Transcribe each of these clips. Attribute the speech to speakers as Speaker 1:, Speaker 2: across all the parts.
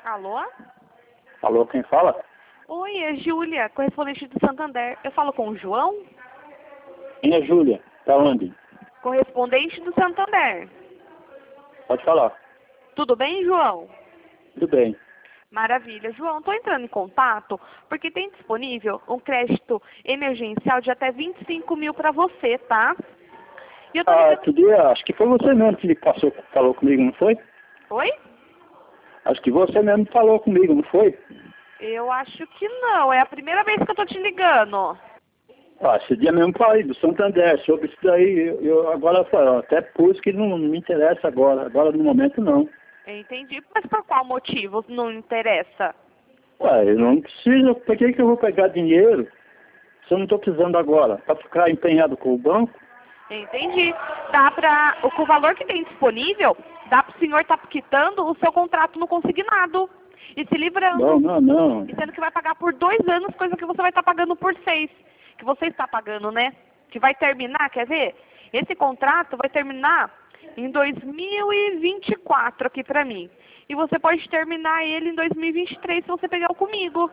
Speaker 1: Alô?
Speaker 2: Alô, quem fala?
Speaker 1: Oi, é Júlia, correspondente do Santander. Eu falo com o João?
Speaker 2: Quem é Júlia? Tá onde?
Speaker 1: Correspondente do Santander.
Speaker 2: Pode falar.
Speaker 1: Tudo bem, João?
Speaker 2: Tudo bem.
Speaker 1: Maravilha. João, estou entrando em contato porque tem disponível um crédito emergencial de até 25 mil para você, tá? E eu tô ligando...
Speaker 2: Outro dia, acho que foi você mesmo que falou comigo, não foi?
Speaker 1: Oi?
Speaker 2: Acho que você mesmo falou comigo, não foi?
Speaker 1: Eu acho que não. É a primeira vez que eu tô te ligando.
Speaker 2: Esse dia mesmo falei do Santander, sobre isso daí, eu agora eu até pus que não me interessa agora no momento não.
Speaker 1: Entendi. Mas por qual motivo não interessa?
Speaker 2: Eu não preciso, por que eu vou pegar dinheiro se eu não estou precisando agora? Para ficar empenhado com o banco?
Speaker 1: Entendi. Dá pra... O valor que tem disponível, dá pro senhor estar quitando o seu contrato no consignado. E se livrando.
Speaker 2: Não.
Speaker 1: E sendo que vai pagar por 2 anos, coisa que você vai estar pagando por 6. Que você está pagando, né? Que vai terminar, quer ver? Esse contrato vai terminar em 2024 aqui pra mim. E você pode terminar ele em 2023 se você pegar o comigo.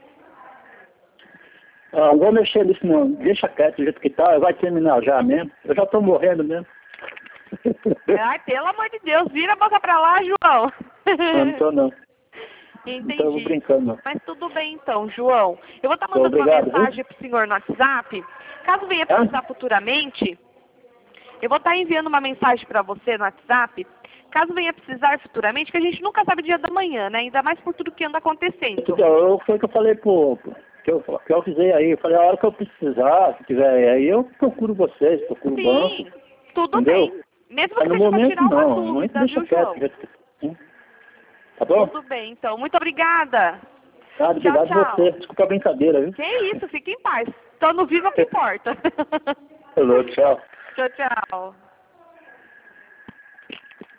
Speaker 2: Não vou mexer nisso não, deixa quieto do jeito que tá, vai terminar já mesmo. Eu já estou morrendo mesmo.
Speaker 1: Ai, pelo amor de Deus, vira a boca pra lá, João.
Speaker 2: Não tô não.
Speaker 1: Entendi.
Speaker 2: Não tô brincando não.
Speaker 1: Mas tudo bem então, João. Eu vou estar mandando uma mensagem pro senhor no WhatsApp. Caso venha precisar futuramente, eu vou estar enviando uma mensagem para você no WhatsApp. Caso venha precisar futuramente, que a gente nunca sabe o dia da manhã, né? Ainda mais por tudo que anda acontecendo.
Speaker 2: Foi o que eu falei que eu avisei aí. Eu falei, a hora que eu precisar, se tiver aí, eu procuro vocês, procuro o banco.
Speaker 1: Sim, tudo
Speaker 2: entendeu?
Speaker 1: bem. Mesmo
Speaker 2: Mas
Speaker 1: que
Speaker 2: no
Speaker 1: seja para
Speaker 2: momento
Speaker 1: tirar uma
Speaker 2: não,
Speaker 1: dúvida,
Speaker 2: deixa
Speaker 1: viu,
Speaker 2: quieto
Speaker 1: João?
Speaker 2: do jeito que tá. Tá bom?
Speaker 1: Tudo bem, então. Muito obrigada.
Speaker 2: Obrigado
Speaker 1: Tchau.
Speaker 2: você. Desculpa a brincadeira, viu?
Speaker 1: Que isso, fique em paz. Estando vivo é o que importa.
Speaker 2: Falou, tchau.
Speaker 1: Tchau, tchau.